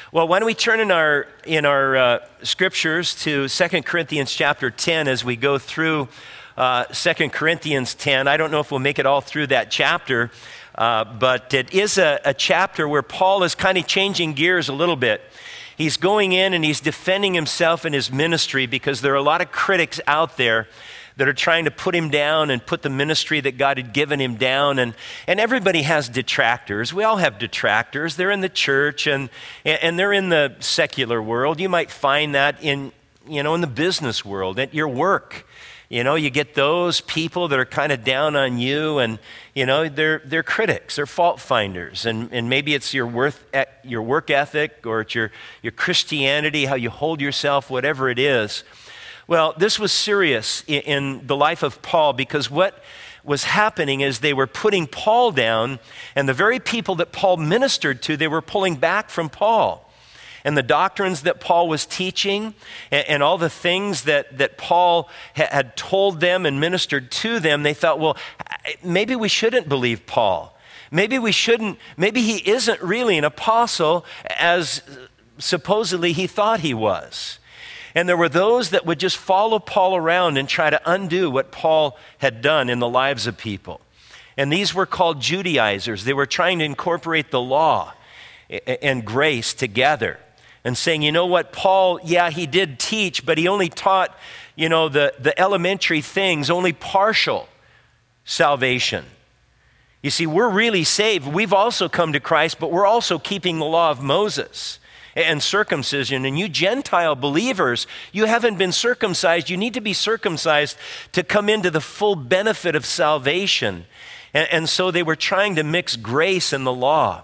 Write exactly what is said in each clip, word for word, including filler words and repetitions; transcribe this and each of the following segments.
Well, why don't we turn in our in our uh, scriptures to Second Corinthians chapter ten as we go through uh, Second Corinthians ten. I don't know if we'll make it all through that chapter, uh, but it is a, a chapter where Paul is kind of changing gears a little bit. He's going in and he's defending himself in his ministry because there are a lot of critics out there that are trying to put him down and put the ministry that God had given him down. And, and everybody has detractors. We all have detractors. They're in the church and, and they're in the secular world. You might find that in, you know, in the business world, at your work. You know, you get those people that are kind of down on you and, you know, they're they're critics, they're fault finders. And, and maybe it's your worth, your work ethic or it's your, your Christianity, how you hold yourself, whatever it is. Well, this was serious in the life of Paul because what was happening is they were putting Paul down, and the very people that Paul ministered to, they were pulling back from Paul. And the doctrines that Paul was teaching and, and all the things that, that Paul ha- had told them and ministered to them, they thought, well, maybe we shouldn't believe Paul. Maybe we shouldn't, maybe he isn't really an apostle as supposedly he thought he was. And there were those that would just follow Paul around and try to undo what Paul had done in the lives of people. And these were called Judaizers. They were trying to incorporate the law and grace together and saying, you know what, Paul, yeah, he did teach, but he only taught, you know, the, the elementary things, only partial salvation. You see, we're really saved. We've also come to Christ, but we're also keeping the law of Moses and circumcision. And you Gentile believers, you haven't been circumcised. You need to be circumcised to come into the full benefit of salvation. And, and so they were trying to mix grace and the law.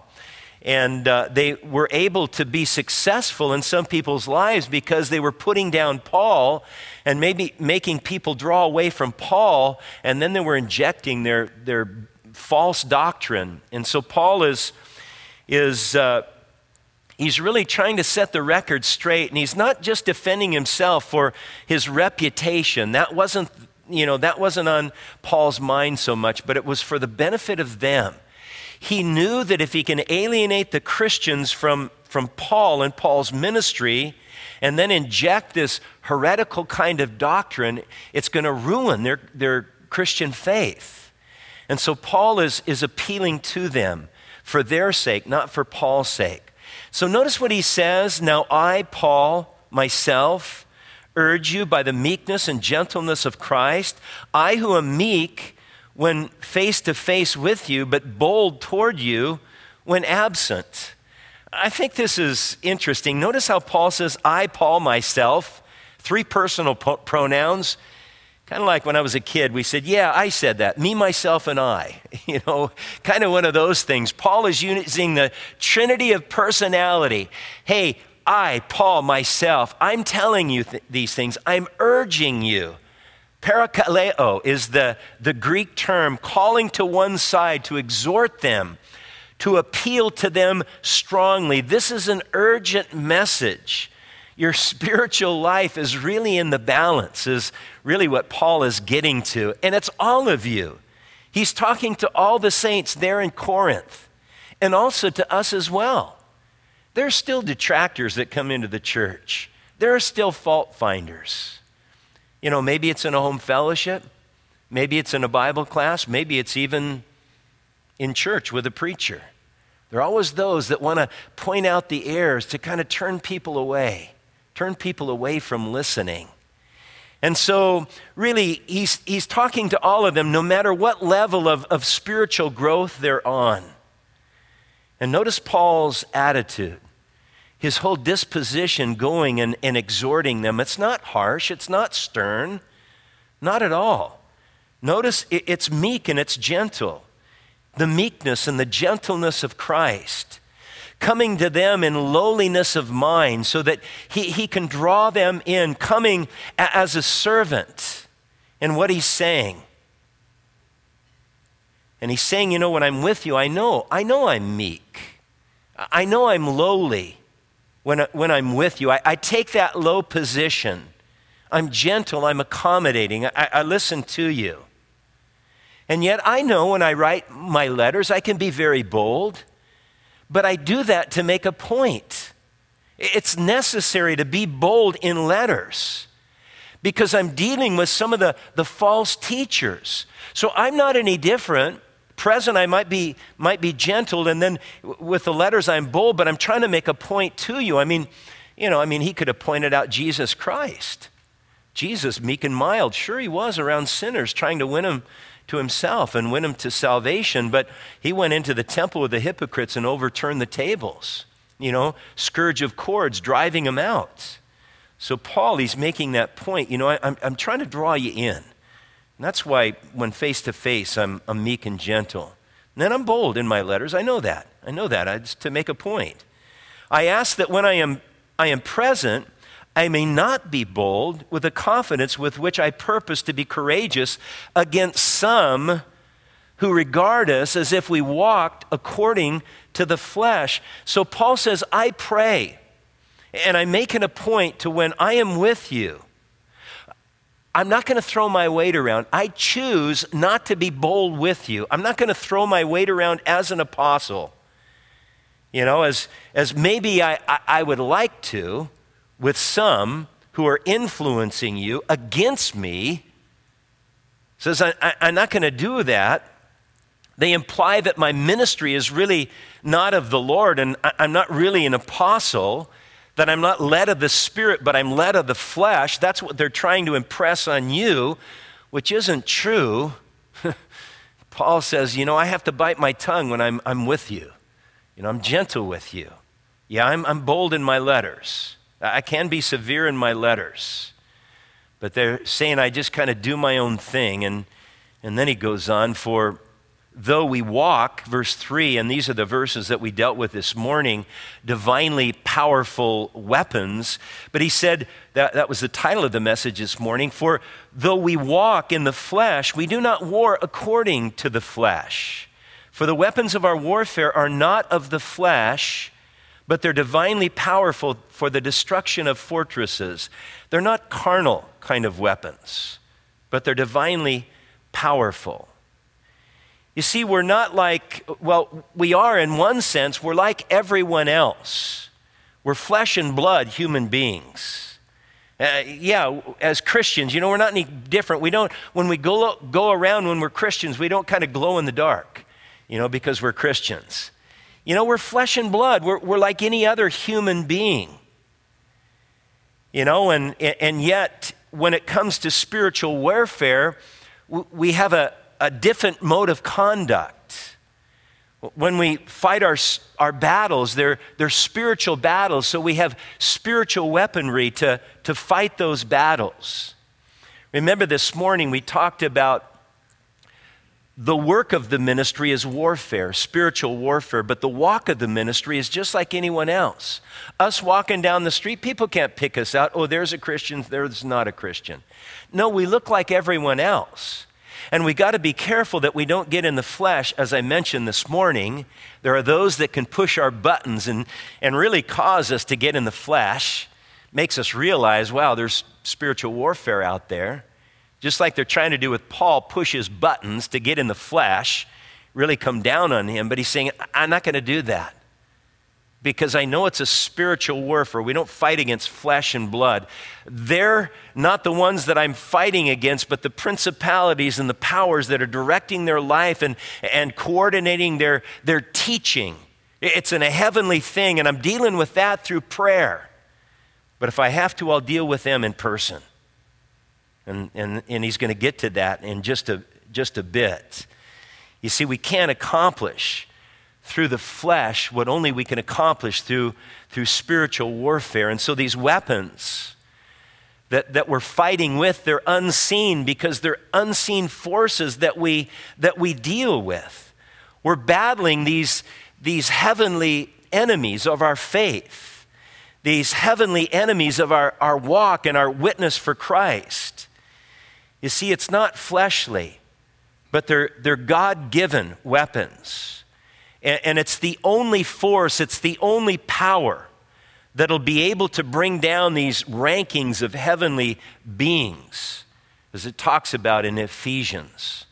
And uh, they were able to be successful in some people's lives because they were putting down Paul and maybe making people draw away from Paul. And then they were injecting their, their false doctrine. And so Paul is, is uh, He's really trying to set the record straight, and he's not just defending himself for his reputation. That wasn't, you know, that wasn't on Paul's mind so much, but it was for the benefit of them. He knew that if he can alienate the Christians from, from Paul and Paul's ministry and then inject this heretical kind of doctrine, it's going to ruin their, their Christian faith. And so Paul is, is appealing to them for their sake, not for Paul's sake. So notice what he says, now I, Paul, myself, urge you by the meekness and gentleness of Christ, I who am meek when face to face with you, but bold toward you when absent. I think this is interesting. Notice how Paul says, I, Paul, myself, three personal po- pronouns. Kind of like when I was a kid, we said, yeah, I said that, me, myself, and I. You know, kind of one of those things. Paul is using the trinity of personality. Hey, I, Paul, myself, I'm telling you th- these things. I'm urging you. Parakaleo is the, the Greek term, calling to one side to exhort them, to appeal to them strongly. This is an urgent message. Your spiritual life is really in the balance, is really what Paul is getting to. And it's all of you. He's talking to all the saints there in Corinth and also to us as well. There are still detractors that come into the church. There are still fault finders. You know, maybe it's in a home fellowship. Maybe it's in a Bible class. Maybe it's even in church with a preacher. There are always those that want to point out the errors to kind of turn people away. Turn people away from listening. And so really, he's, he's talking to all of them, no matter what level of, of spiritual growth they're on. And notice Paul's attitude, his whole disposition going and, and exhorting them. It's not harsh, it's not stern, not at all. Notice it, it's meek and it's gentle. The meekness and the gentleness of Christ, coming to them in lowliness of mind so that he, he can draw them in, coming a, as a servant in what he's saying. And he's saying, you know, when I'm with you, I know, I know I'm meek. I know I'm lowly when, I, when I'm with you. I, I take that low position. I'm gentle, I'm accommodating, I, I listen to you. And yet I know when I write my letters, I can be very bold. But I do that to make a point. It's necessary to be bold in letters because I'm dealing with some of the, the false teachers. So I'm not any different. Present, I might be, might be gentle, and then with the letters, I'm bold, but I'm trying to make a point to you. I mean, you know, I mean, he could have pointed out Jesus Christ. Jesus, meek and mild, sure he was around sinners, trying to win them to himself and win them to salvation, but he went into the temple with the hypocrites and overturned the tables, you know, scourge of cords, driving them out. So Paul, he's making that point, you know, I, I'm, I'm trying to draw you in. And that's why when face to face, I'm, I'm meek and gentle. And then I'm bold in my letters. I know that. I know that. I, just to make a point. I ask that when I am, I am present, I may not be bold with the confidence with which I purpose to be courageous against some who regard us as if we walked according to the flesh. So Paul says, I pray, and I'm making a point to when I am with you, I'm not going to throw my weight around. I choose not to be bold with you. I'm not going to throw my weight around as an apostle, you know, as, as maybe I, I, I would like to with some who are influencing you against me. Says, I, I, I'm not going to do that. They imply that my ministry is really not of the Lord, and I, I'm not really an apostle, that I'm not led of the Spirit, but I'm led of the flesh. That's what they're trying to impress on you, which isn't true. Paul says, you know, I have to bite my tongue when I'm, I'm with you. You know, I'm gentle with you. Yeah, I'm, I'm bold in my letters. I can be severe in my letters. But they're saying I just kind of do my own thing. And, and then he goes on, for though we walk, verse three, and these are the verses that we dealt with this morning, divinely powerful weapons. But he said, that, that was the title of the message this morning, for though we walk in the flesh, we do not war according to the flesh. For the weapons of our warfare are not of the flesh, but they're divinely powerful for the destruction of fortresses. They're not carnal kind of weapons, but they're divinely powerful. You see, we're not like, well, we are in one sense, we're like everyone else. We're flesh and blood human beings. Uh, yeah, as Christians, you know, we're not any different. We don't, when we go, go around when we're Christians, we don't kind of glow in the dark, you know, because we're Christians. You know, we're flesh and blood. We're, we're like any other human being. You know, and, and yet, when it comes to spiritual warfare, we have a, a different mode of conduct. When we fight our, our battles, they're, they're spiritual battles, so we have spiritual weaponry to, to fight those battles. Remember this morning we talked about the work of the ministry is warfare, spiritual warfare, but the walk of the ministry is just like anyone else. Us walking down the street, people can't pick us out. Oh, there's a Christian, there's not a Christian. No, we look like everyone else. And we got to be careful that we don't get in the flesh. As I mentioned this morning, there are those that can push our buttons and, and really cause us to get in the flesh. Makes us realize, wow, there's spiritual warfare out there. Just like they're trying to do with Paul, push his buttons to get in the flesh, really come down on him. But he's saying, I'm not going to do that because I know it's a spiritual warfare. We don't fight against flesh and blood. They're not the ones that I'm fighting against, but the principalities and the powers that are directing their life and, and coordinating their, their teaching. It's in a heavenly thing, and I'm dealing with that through prayer. But if I have to, I'll deal with them in person. And, and, and he's going to get to that in just a, just a bit. You see, we can't accomplish through the flesh what only we can accomplish through, through spiritual warfare. And so these weapons that, that we're fighting with, they're unseen because they're unseen forces that we, that we deal with. We're battling these, these heavenly enemies of our faith, these heavenly enemies of our, our walk and our witness for Christ. You see, it's not fleshly, but they're, they're God-given weapons. And, and it's the only force, it's the only power that'll be able to bring down these rankings of heavenly beings, as it talks about in Ephesians.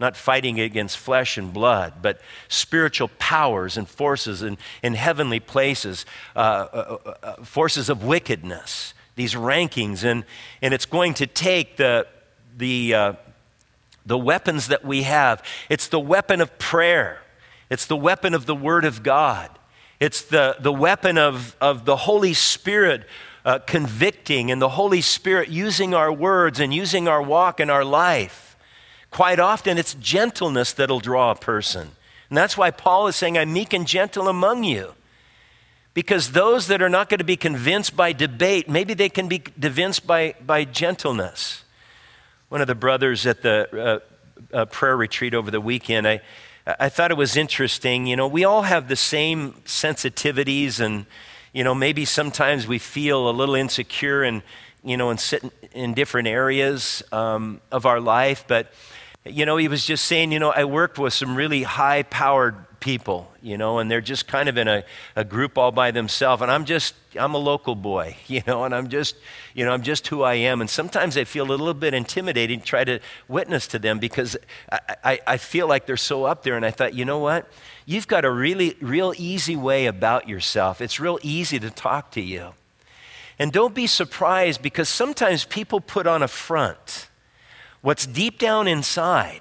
not fighting against flesh and blood, but spiritual powers and forces in, in heavenly places, uh, uh, uh, forces of wickedness, these rankings. And, and it's going to take the, the, uh, the weapons that we have. It's the weapon of prayer. It's the weapon of the Word of God. It's the, the weapon of, of the Holy Spirit uh, convicting, and the Holy Spirit using our words and using our walk and our life. Quite often, it's gentleness that'll draw a person. And that's why Paul is saying, I'm meek and gentle among you. Because those that are not going to be convinced by debate, maybe they can be convinced by, by gentleness. One of the brothers at the uh, uh, prayer retreat over the weekend, I, I thought it was interesting. You know, we all have the same sensitivities, and, you know, maybe sometimes we feel a little insecure and, you know, and sit in different areas um, of our life. But, you know, he was just saying, you know, I worked with some really high-powered people, you know, and they're just kind of in a, a group all by themselves. And I'm just, I'm a local boy, you know, and I'm just, you know, I'm just who I am. And sometimes I feel a little bit intimidating to try to witness to them because I, I, I feel like they're so up there. And I thought, you know what? You've got a really, real easy way about yourself. It's real easy to talk to you. And don't be surprised, because sometimes people put on a front. What's deep down inside,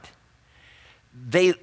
they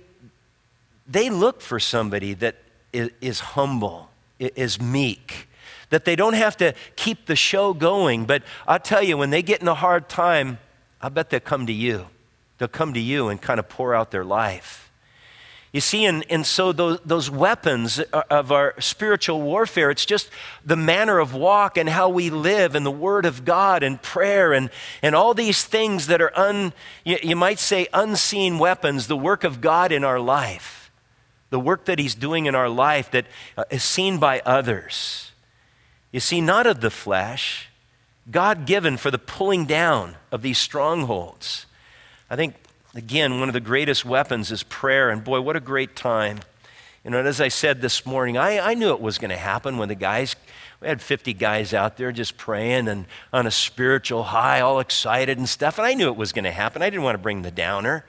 they look for somebody that is, is humble, is meek, that they don't have to keep the show going. But I'll tell you, when they get in a hard time, I bet they'll come to you. They'll come to you and kind of pour out their life. You see, and, and so those, those weapons of our spiritual warfare, it's just the manner of walk and how we live and the Word of God and prayer and, and all these things that are, un, you, you might say, unseen weapons, the work of God in our life, the work that He's doing in our life that is seen by others. You see, not of the flesh, God-given for the pulling down of these strongholds. I think, again, one of the greatest weapons is prayer, and boy, what a great time. You know, and as I said this morning, I, I knew it was going to happen when the guys, we had fifty guys out there just praying and on a spiritual high, all excited and stuff, and I knew it was going to happen. I didn't want to bring the downer.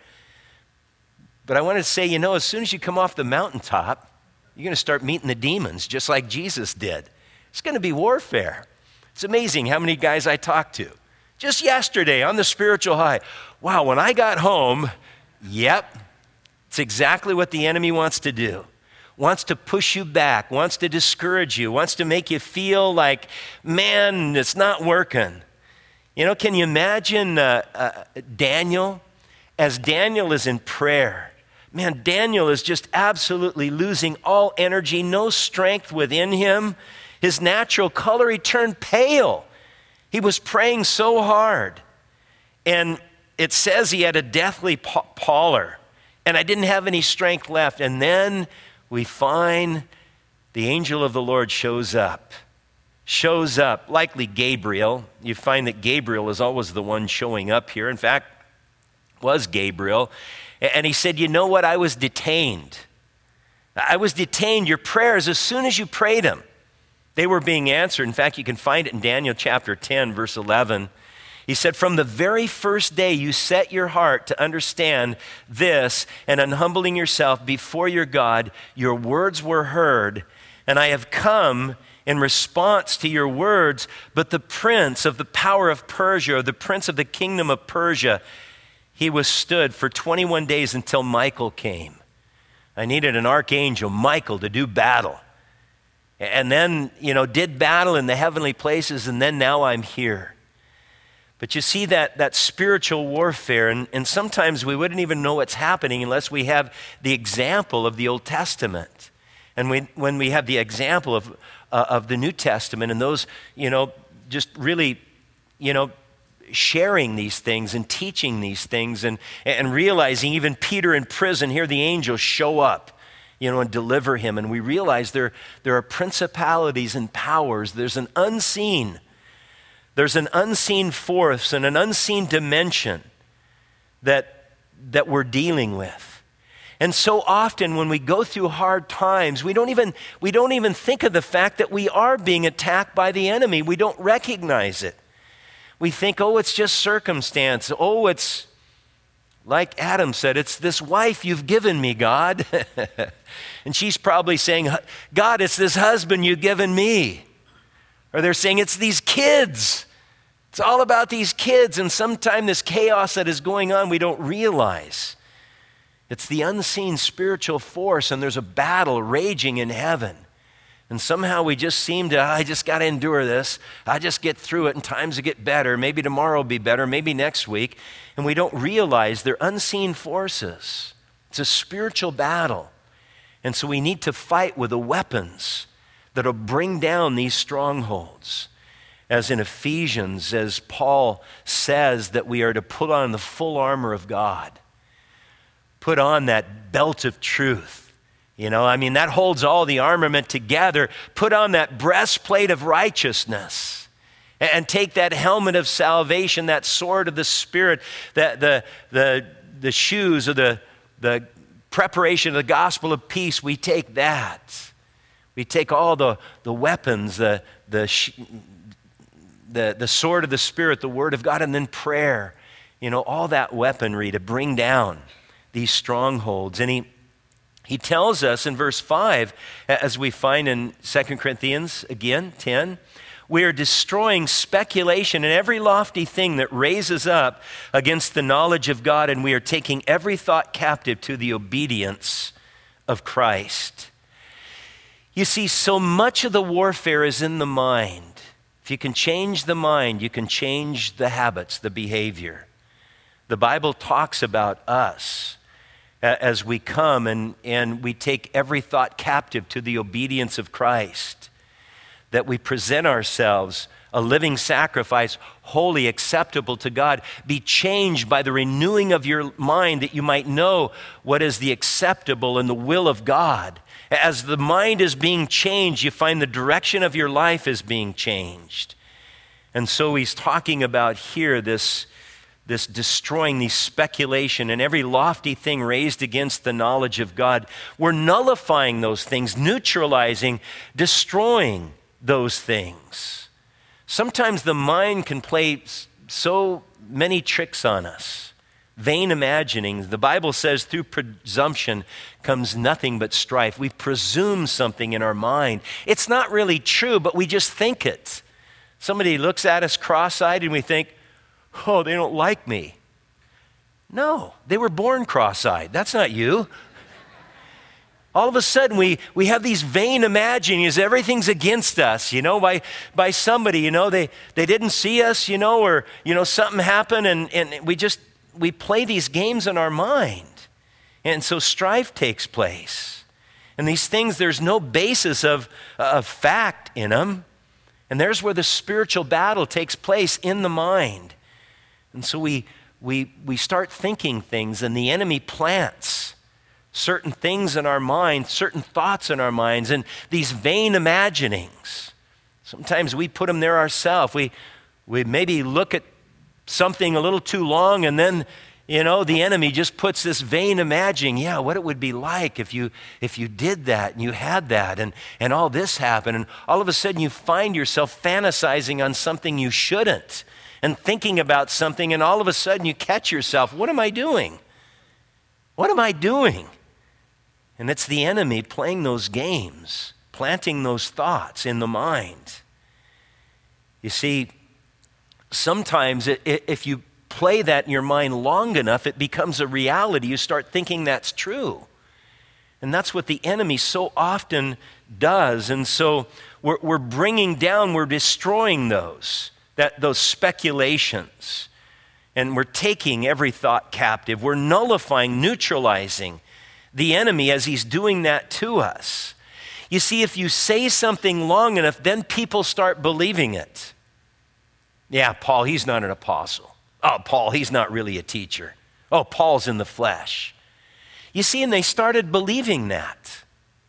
But I wanted to say, you know, as soon as you come off the mountaintop, you're going to start meeting the demons, just like Jesus did. It's going to be warfare. It's amazing how many guys I talked to. Just yesterday on the spiritual high. Wow, when I got home, yep, it's exactly what the enemy wants to do. Wants to push you back, wants to discourage you, wants to make you feel like, man, it's not working. You know, can you imagine uh, uh, Daniel? As Daniel is in prayer, man, Daniel is just absolutely losing all energy, no strength within him. His natural color, he turned pale. He was praying so hard. And it says he had a deathly pallor. And I didn't have any strength left. And then we find the angel of the Lord shows up. Shows up, likely Gabriel. You find that Gabriel is always the one showing up here. In fact, was Gabriel. And he said, you know what? I was detained. I was detained. Your prayers, as soon as you prayed them, they were being answered. In fact, you can find it in Daniel chapter ten, verse eleven. He said, from the very first day you set your heart to understand this and unhumbling yourself before your God, your words were heard, and I have come in response to your words. But the prince of the power of Persia, or the prince of the kingdom of Persia, he withstood for twenty-one days until Michael came. I needed an archangel, Michael, to do battle. And then, you know, did battle in the heavenly places, and then now I'm here. But you see that, that spiritual warfare, and, and sometimes we wouldn't even know what's happening unless we have the example of the Old Testament. And we, when we have the example of, uh, of the New Testament, and those, you know, just really, you know, sharing these things and teaching these things and, and realizing even Peter in prison, here the angels show up, you know, and deliver him. And we realize there, there are principalities and powers. There's an unseen, there's an unseen force and an unseen dimension that, that we're dealing with. And so often when we go through hard times, we don't even, we don't even think of the fact that we are being attacked by the enemy. We don't recognize it. We think, oh, it's just circumstance. Oh, it's, Like Adam said, it's this wife you've given me, God. And she's probably saying, God, it's this husband you've given me. Or they're saying, it's these kids. It's all about these kids. And sometimes this chaos that is going on, we don't realize. It's the unseen spiritual force, and there's a battle raging in heaven. And somehow we just seem to, I just got to endure this. I just get through it, and times will get better. Maybe tomorrow will be better, maybe next week. And we don't realize they're unseen forces. It's a spiritual battle. And so we need to fight with the weapons that will bring down these strongholds. As in Ephesians, as Paul says that we are to put on the full armor of God. Put on that belt of truth. You know, I mean, that holds all the armament together. Put on that breastplate of righteousness and take that helmet of salvation, that sword of the Spirit, that the, the, the shoes of the, the preparation of the gospel of peace. We take that. We take all the, the weapons, the, the, the, the sword of the Spirit, the word of God, and then prayer. You know, all that weaponry to bring down these strongholds. And he, he tells us in verse five, as we find in Second Corinthians, again, ten, we are destroying speculation and every lofty thing that raises up against the knowledge of God, and we are taking every thought captive to the obedience of Christ. You see, so much of the warfare is in the mind. If you can change the mind, you can change the habits, the behavior. The Bible talks about us as we come and, and we take every thought captive to the obedience of Christ, that we present ourselves a living sacrifice, holy, acceptable to God. Be changed by the renewing of your mind, that you might know what is the acceptable and the will of God. As the mind is being changed, you find the direction of your life is being changed. And so he's talking about here this this destroying these speculation and every lofty thing raised against the knowledge of God. We're nullifying those things, neutralizing, destroying those things. Sometimes the mind can play so many tricks on us. Vain imaginings. The Bible says through presumption comes nothing but strife. We presume something in our mind. It's not really true, but we just think it. Somebody looks at us cross-eyed and we think, oh, they don't like me. No, they were born cross-eyed. That's not you. All of a sudden, we, we have these vain imaginings. Everything's against us, you know, by, by somebody, you know, they, they didn't see us, you know, or, you know, something happened, and, and we just, we play these games in our mind. And so strife takes place. And these things, there's no basis of, of fact in them. And there's where the spiritual battle takes place, in the mind. And so we, we, we start thinking things, and the enemy plants certain things in our minds, certain thoughts in our minds, and these vain imaginings. Sometimes we put them there ourselves. We, we maybe look at something a little too long, and then, you know, the enemy just puts this vain imagining, yeah, what it would be like if you if you did that and you had that and, and all this happened. And all of a sudden you find yourself fantasizing on something you shouldn't and thinking about something, and all of a sudden you catch yourself, what am I doing? What am I doing? And it's the enemy playing those games, planting those thoughts in the mind. You see, sometimes it, it, if you play that in your mind long enough, it becomes a reality. You start thinking that's true. And that's what the enemy so often does. And so we're, we're bringing down, we're destroying those, that, those speculations. And we're taking every thought captive. We're nullifying, neutralizing the enemy as he's doing that to us. You see, if you say something long enough, then people start believing it. Yeah, Paul, he's not an apostle. Oh, Paul, he's not really a teacher. Oh, Paul's in the flesh. You see, and they started believing that.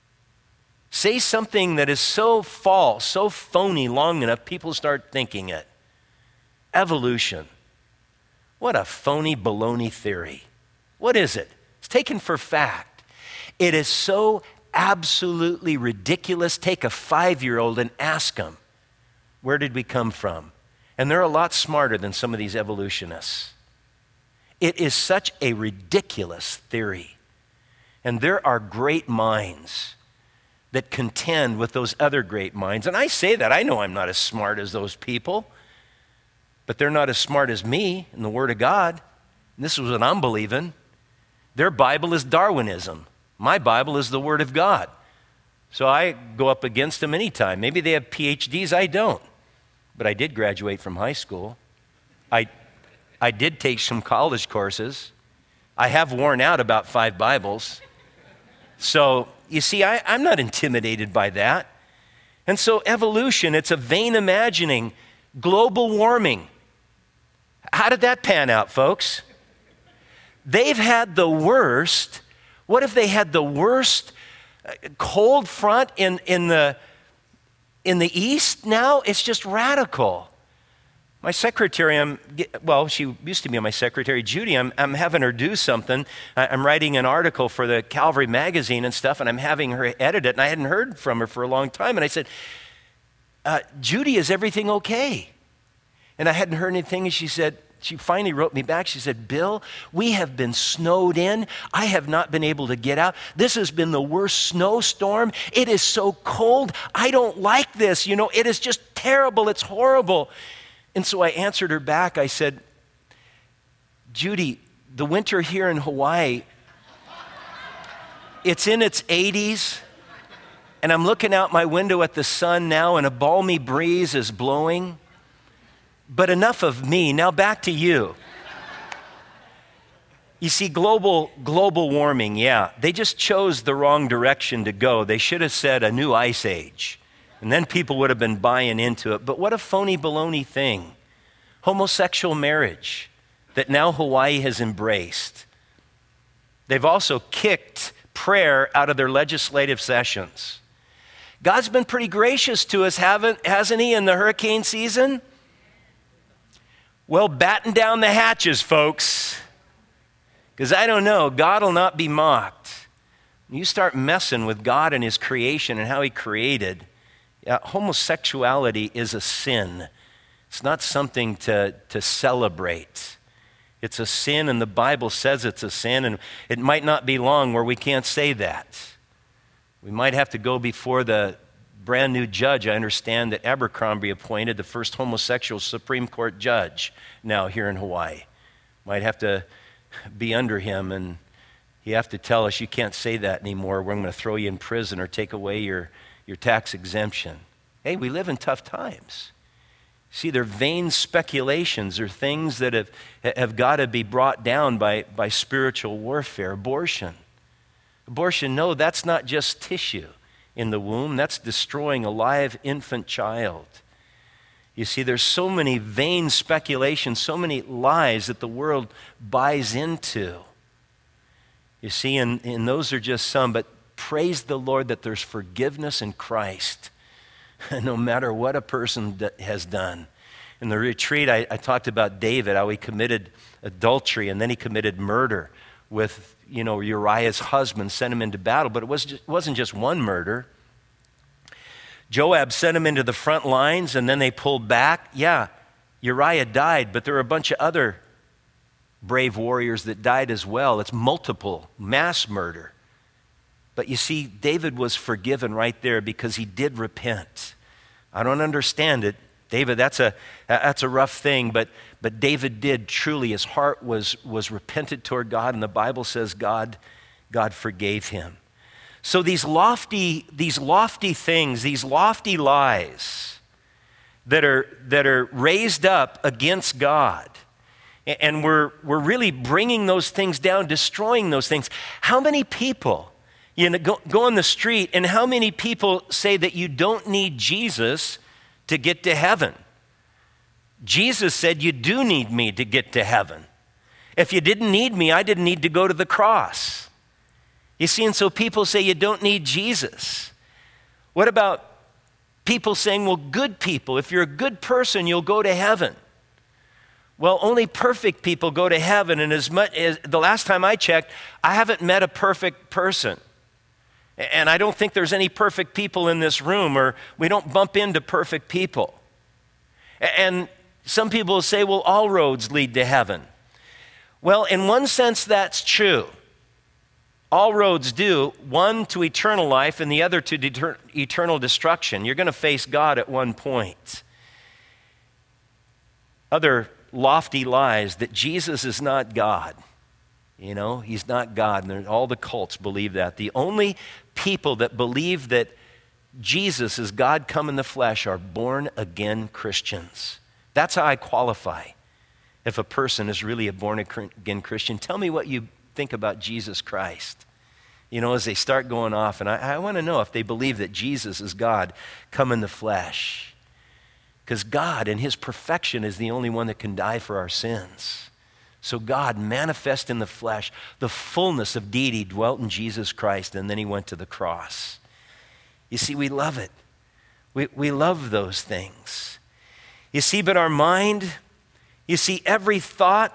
Say something that is so false, so phony long enough, people start thinking it. Evolution. What a phony baloney theory. What is it? It's taken for fact. It is so absolutely ridiculous. Take a five-year-old and ask them, where did we come from? And they're a lot smarter than some of these evolutionists. It is such a ridiculous theory. And there are great minds that contend with those other great minds. And I say that, I know I'm not as smart as those people, but they're not as smart as me in the Word of God. And this is what I'm believing. Their Bible is Darwinism. My Bible is the Word of God. So I go up against them anytime. Maybe they have P H Ds, I don't. But I did graduate from high school. I, I did take some college courses. I have worn out about five Bibles. So, you see, I, I'm not intimidated by that. And so evolution, it's a vain imagining. Global warming. How did that pan out, folks? They've had the worst. What if they had the worst cold front in, in, the, in the east now? It's just radical. My secretary, I'm, well, she used to be my secretary, Judy, I'm, I'm having her do something. I'm writing an article for the Calvary magazine and stuff, and I'm having her edit it, and I hadn't heard from her for a long time. And I said, uh, Judy, is everything okay? And I hadn't heard anything, and she said, she finally wrote me back. She said, Bill, we have been snowed in. I have not been able to get out. This has been the worst snowstorm. It is so cold. I don't like this. You know, it is just terrible. It's horrible. And so I answered her back. I said, Judy, the winter here in Hawaii, it's in its eighties, and I'm looking out my window at the sun now, and a balmy breeze is blowing. But enough of me. Now back to you. You see, global, global warming, yeah, they just chose the wrong direction to go. They should have said a new ice age. And then people would have been buying into it. But what a phony baloney thing. Homosexual marriage that now Hawaii has embraced. They've also kicked prayer out of their legislative sessions. God's been pretty gracious to us, haven't, hasn't he, in the hurricane season? Well, batten down the hatches, folks. Because I don't know, God will not be mocked. You start messing with God and his creation and how he created. Yeah, homosexuality is a sin. It's not something to, to celebrate. It's a sin, and the Bible says it's a sin, and it might not be long where we can't say that. We might have to go before the brand new judge. I understand that Abercrombie appointed the first homosexual Supreme Court judge now here in Hawaii. Might have to be under him, and you have to tell us you can't say that anymore. We're going to throw you in prison or take away your your tax exemption. Hey, we live in tough times. See, they're vain speculations or things that have, have got to be brought down by, by spiritual warfare. Abortion. Abortion, no, that's not just tissue in the womb. That's destroying a live infant child. You see, there's so many vain speculations, so many lies that the world buys into. You see, and, and those are just some, but praise the Lord that there's forgiveness in Christ, no matter what a person has done. In the retreat, I, I talked about David, how he committed adultery, and then he committed murder with, you know, Uriah's husband, sent him into battle. But it was just, wasn't just one murder. Joab sent him into the front lines, and then they pulled back. Yeah, Uriah died, but there were a bunch of other brave warriors that died as well. It's multiple, mass murder. But you see, David was forgiven right there because he did repent. I don't understand it. David, that's a that's a rough thing, but but David did truly. His heart was was repentant toward God, and the Bible says God God forgave him. So these lofty these lofty things, these lofty lies that are that are raised up against God, and we're we're really bringing those things down, destroying those things. How many people? You know, go, go on the street, and how many people say that you don't need Jesus to get to heaven? Jesus said you do need me to get to heaven. If you didn't need me, I didn't need to go to the cross. You see, and so people say you don't need Jesus. What about people saying, well, good people, if you're a good person, you'll go to heaven? Well, only perfect people go to heaven, and as much as the last time I checked, I haven't met a perfect person. And I don't think there's any perfect people in this room, or we don't bump into perfect people. And some people say, well, all roads lead to heaven. Well, in one sense, that's true. All roads do, one to eternal life and the other to deter- eternal destruction. You're going to face God at one point. Other lofty lies that Jesus is not God. You know, he's not God, and all the cults believe that. The only people that believe that Jesus is God come in the flesh are born-again Christians. That's how I qualify if a person is really a born-again Christian. Tell me what you think about Jesus Christ. You know, as they start going off, and I, I want to know if they believe that Jesus is God come in the flesh. Because God in his perfection is the only one that can die for our sins. So God manifest in the flesh, the fullness of deity dwelt in Jesus Christ, and then he went to the cross. You see, we love it. We, we love those things. You see, but our mind, you see, every thought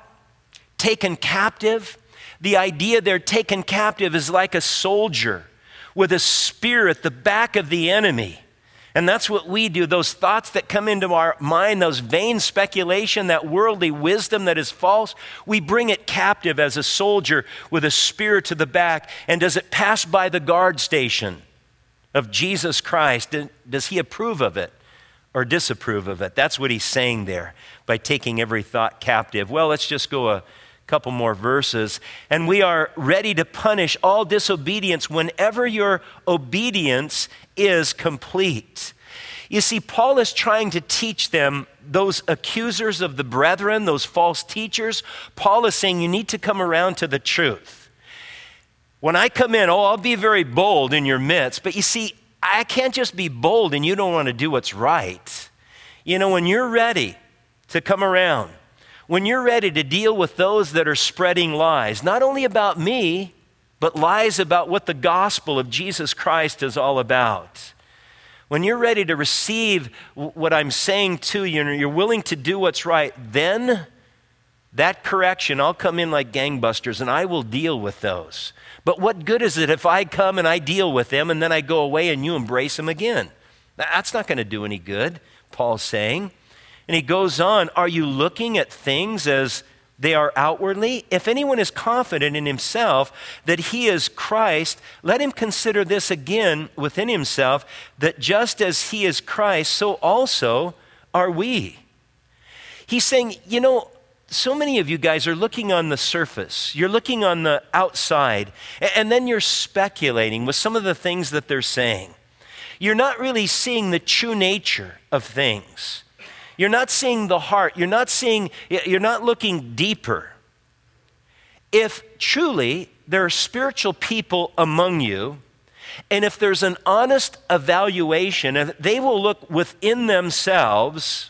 taken captive, the idea they're taken captive is like a soldier with a spear at the back of the enemy. And that's what we do. Those thoughts that come into our mind, those vain speculation, that worldly wisdom that is false, we bring it captive as a soldier with a spear to the back. And does it pass by the guard station of Jesus Christ? Does he approve of it or disapprove of it? That's what he's saying there by taking every thought captive. Well, let's just go a couple more verses. And we are ready to punish all disobedience whenever your obedience is complete. You see, Paul is trying to teach them, those accusers of the brethren, those false teachers. Paul is saying you need to come around to the truth. When I come in, oh, I'll be very bold in your midst. But you see, I can't just be bold and you don't want to do what's right. You know, when you're ready to come around, when you're ready to deal with those that are spreading lies, not only about me, but lies about what the gospel of Jesus Christ is all about. When you're ready to receive what I'm saying to you and you're willing to do what's right, then that correction, I'll come in like gangbusters and I will deal with those. But what good is it if I come and I deal with them and then I go away and you embrace them again? That's not going to do any good, Paul's saying. And he goes on, are you looking at things as they are outwardly? If anyone is confident in himself that he is Christ, let him consider this again within himself, that just as he is Christ, so also are we. He's saying, you know, so many of you guys are looking on the surface. You're looking on the outside, and then you're speculating with some of the things that they're saying. You're not really seeing the true nature of things. You're not seeing the heart. You're not seeing, you're not looking deeper. If truly there are spiritual people among you, and if there's an honest evaluation, and they will look within themselves,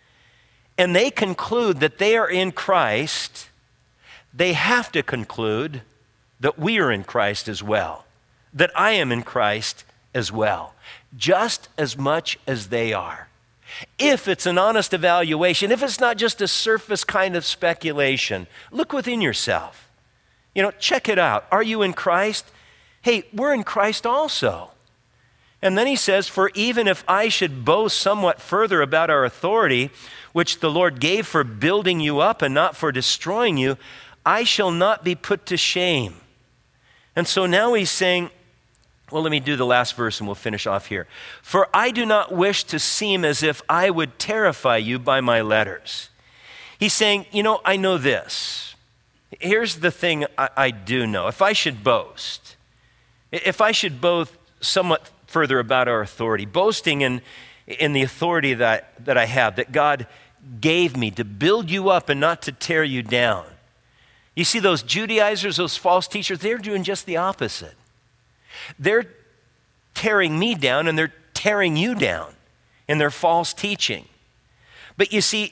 and they conclude that they are in Christ, they have to conclude that we are in Christ as well, that I am in Christ as well, just as much as they are. If it's an honest evaluation, if it's not just a surface kind of speculation, look within yourself. You know, check it out. Are you in Christ? Hey, we're in Christ also. And then he says, for even if I should boast somewhat further about our authority, which the Lord gave for building you up and not for destroying you, I shall not be put to shame. And so now he's saying, well, let me do the last verse and we'll finish off here. For I do not wish to seem as if I would terrify you by my letters. He's saying, you know, I know this. Here's the thing I, I do know. If I should boast, if I should boast somewhat further about our authority, boasting in, in the authority that, that I have, that God gave me to build you up and not to tear you down. You see, those Judaizers, those false teachers, they're doing just the opposite. They're tearing me down and they're tearing you down in their false teaching. But you see,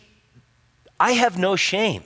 I have no shame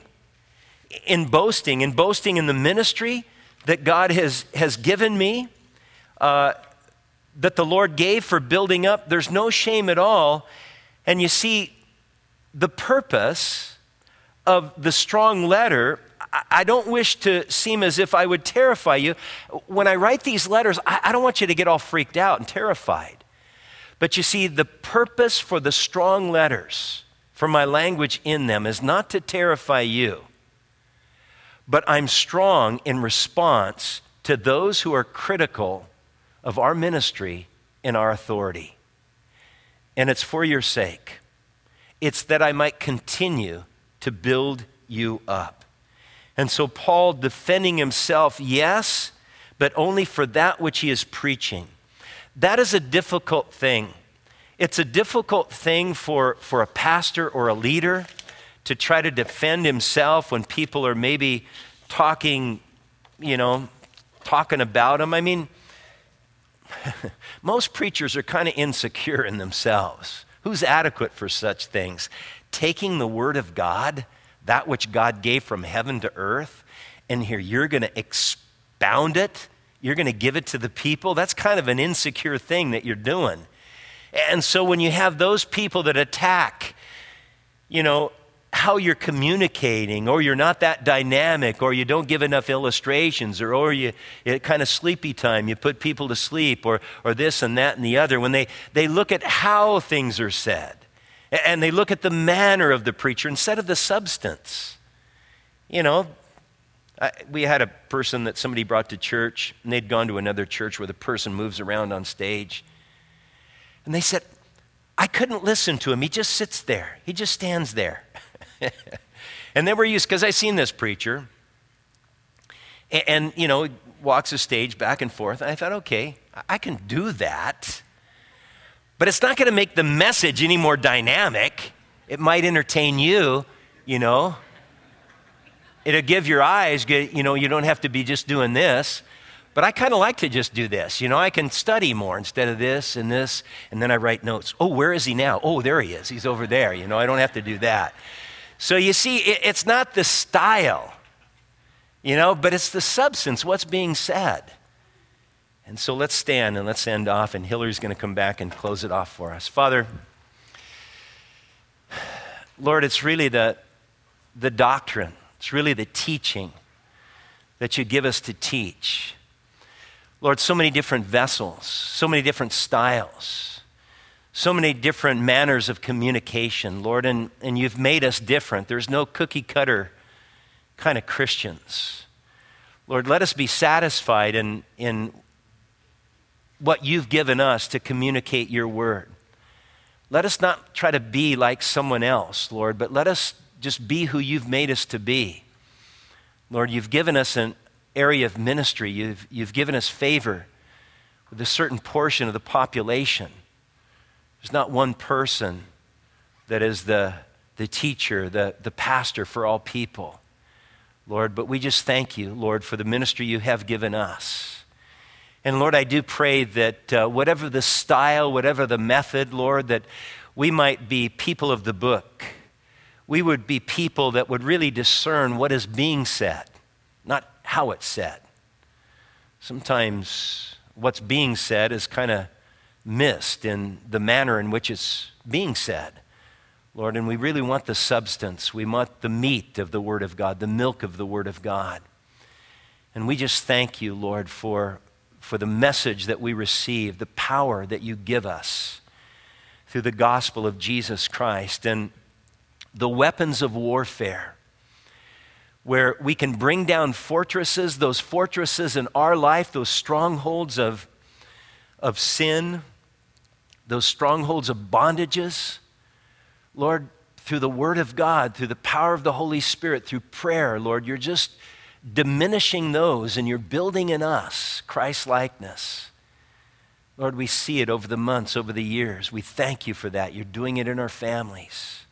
in boasting, in boasting in the ministry that God has, has given me, uh, that the Lord gave for building up. There's no shame at all. And you see, the purpose of the strong letter, I don't wish to seem as if I would terrify you. When I write these letters, I don't want you to get all freaked out and terrified. But you see, the purpose for the strong letters, for my language in them, is not to terrify you, but I'm strong in response to those who are critical of our ministry and our authority. And it's for your sake. It's that I might continue to build you up. And so Paul, defending himself, yes, but only for that which he is preaching. That is a difficult thing. It's a difficult thing for, for a pastor or a leader to try to defend himself when people are maybe talking, you know, talking about him. I mean, most preachers are kind of insecure in themselves. Who's adequate for such things? Taking the word of God, that which God gave from heaven to earth, and here you're going to expound it, you're going to give it to the people. That's kind of an insecure thing that you're doing. And so when you have those people that attack, you know, how you're communicating, or you're not that dynamic, or you don't give enough illustrations, or, or you, it kind of sleepy time, you put people to sleep, or, or this and that and the other, when they, they look at how things are said, and they look at the manner of the preacher instead of the substance. You know, I, we had a person that somebody brought to church, and they'd gone to another church where the person moves around on stage, and they said, I couldn't listen to him. He just sits there. He just stands there. And then we're used, because I seen this preacher, and, and you know, walks the stage back and forth, and I thought, okay, I can do that, but it's not going to make the message any more dynamic. It might entertain you, you know. It'll give your eyes, you know, you don't have to be just doing this. But I kind of like to just do this. You know, I can study more instead of this and this, and then I write notes. Oh, where is he now? Oh, there he is. He's over there. You know, I don't have to do that. So you see, it, it's not the style, you know, but it's the substance, what's being said. And so let's stand and let's end off, and Hillary's going to come back and close it off for us. Father, Lord, it's really the, the doctrine, it's really the teaching that you give us to teach. Lord, so many different vessels, so many different styles, so many different manners of communication, Lord, and, and you've made us different. There's no cookie cutter kind of Christians. Lord, let us be satisfied in, in what you've given us to communicate your word. Let us not try to be like someone else, Lord, but let us just be who you've made us to be. Lord, you've given us an area of ministry. You've, you've given us favor with a certain portion of the population. There's not one person that is the, the teacher, the, the pastor for all people, Lord, but we just thank you, Lord, for the ministry you have given us. And Lord, I do pray that uh, whatever the style, whatever the method, Lord, that we might be people of the book. We would be people that would really discern what is being said, not how it's said. Sometimes what's being said is kind of missed in the manner in which it's being said, Lord, and we really want the substance. We want the meat of the Word of God, the milk of the Word of God. And we just thank you, Lord, for, for the message that we receive, the power that you give us through the gospel of Jesus Christ, and the weapons of warfare, where we can bring down fortresses, those fortresses in our life, those strongholds of, of sin, those strongholds of bondages. Lord, through the Word of God, through the power of the Holy Spirit, through prayer, Lord, you're just diminishing those, and you're building in us Christ-likeness. Lord, we see it over the months, over the years. We thank you for that. You're doing it in our families.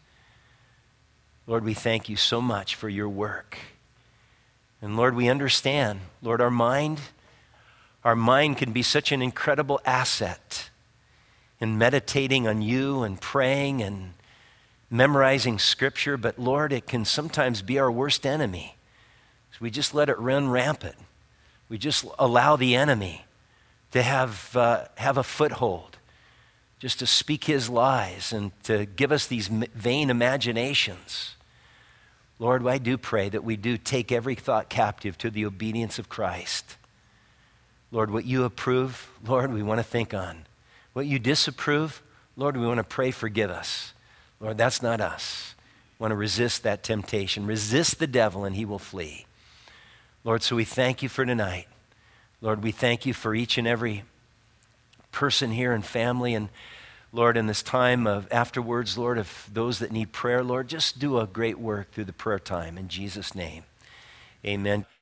Lord, we thank you so much for your work. And Lord, we understand, Lord, our mind, our mind can be such an incredible asset in meditating on you and praying and memorizing scripture, but Lord, it can sometimes be our worst enemy. So we just let it run rampant. We just allow the enemy to have, uh, have a foothold, just to speak his lies and to give us these vain imaginations. Lord, I do pray that we do take every thought captive to the obedience of Christ. Lord, what you approve, Lord, we want to think on. What you disapprove, Lord, we want to pray, forgive us. Lord, that's not us. We want to resist that temptation. Resist the devil and he will flee. Lord, so we thank you for tonight. Lord, we thank you for each and every person here and family. And Lord, in this time of afterwards, Lord, of those that need prayer, Lord, just do a great work through the prayer time. In Jesus' name, amen.